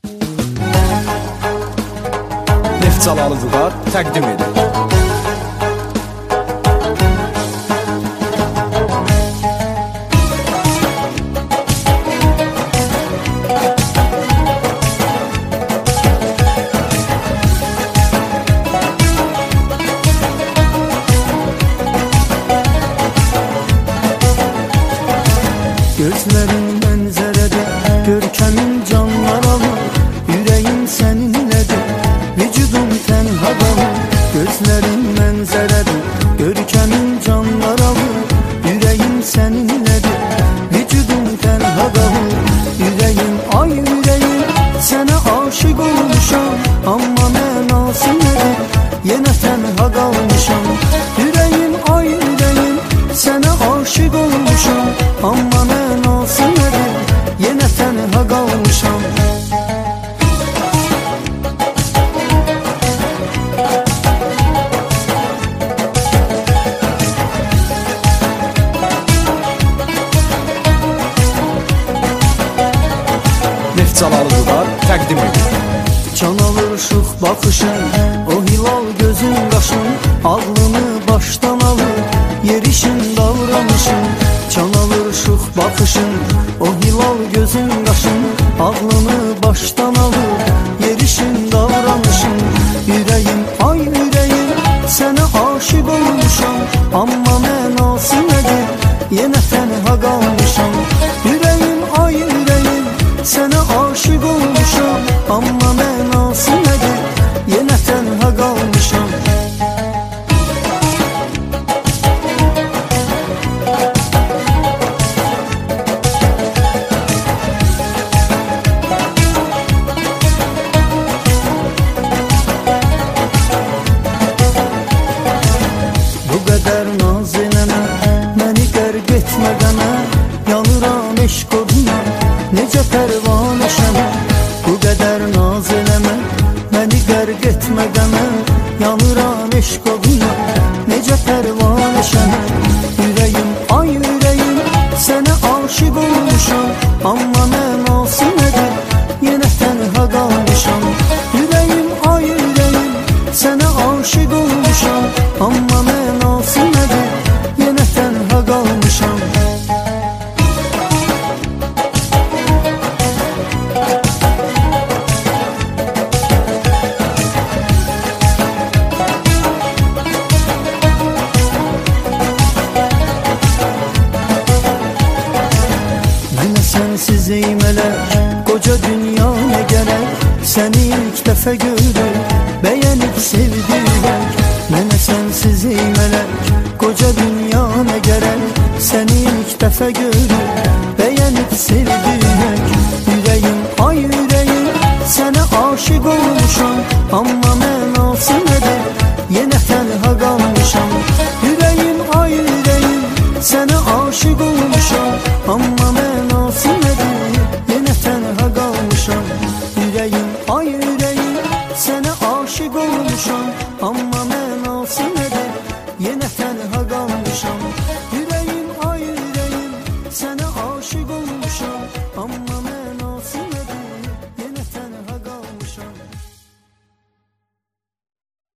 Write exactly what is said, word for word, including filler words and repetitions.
Neftçalalı Vüqar təqdim edir. Gözlerin mənzərədə, görkəmin canlar alır, yüreğim səninlədir, vücudum tənha qalır. Gözlerin mənzərədə, görkəmin canlar alır, yüreğim səninlədir, vücudum tənha qalır. Yüreğim, ay yüreğim, sənə aşık olmuşam, amma mənası nədir, yenə tənha qalmışam. Yüreğim, ay yüreğim, sənə aşık olmuşam, amma mənası nədir, yenə tənha qalmışam. Neftçalalı Vüqar təqdim edir. Can alır şux baxışın, o hilal gözün qaşın, ağlını başdan alır, yerişin davranışın. Can alır şux baxışın, o hilal gözün qaşın, ağlını başdan alır, yerişin davranışın. Yüreğim, ay yüreğim, sənə aşık olmuşam, amma mənası nədir, yenə tənha qalmışam. Yüreğim, ay yüreğim, sənə aşık olmuşam, amma mənası nədir, yenə tənha qalmışam. Bu qədər naz eləmə, məni qərq etmə qəmə, yanıram eşq oduna, necə pərvanə şəmə. Bu qədər naz eləmə, məni qərq etmə qəmə, yanıram eşq oduna, necə pərvanə şəmə. Yüreğim, ay yüreğim, sənə aşık olmuşam, amma mənası nədir, yenə tənha qalmışam. Yüreğim, ay yüreğim, sənə aşık olmuşam, amma mənası nədir, yenə tənha qalmışam. Mənə sənsiz ey mələk, qoca dünya nə gərək, səni ilk dəfə gördüm, bəyənib sevdirək. Mənə sənsiz ey mələk, qoca dünya nə gərək, səni ilk dəfə gördüm, bəyənib sevdirək. Yüreğim, ay yüreğim, sənə aşık olmuşam, amma mənası nədir, yenə tənha qalmışam. Yüreğim, ay yüreğim, sənə aşık olmuşam, amma mənası nədir, yenə tənha qalmışam. Yüreğim, ay yüreğim, sənə aşık olmuşam, amma mənası nədir, yenə tənha qalmışam.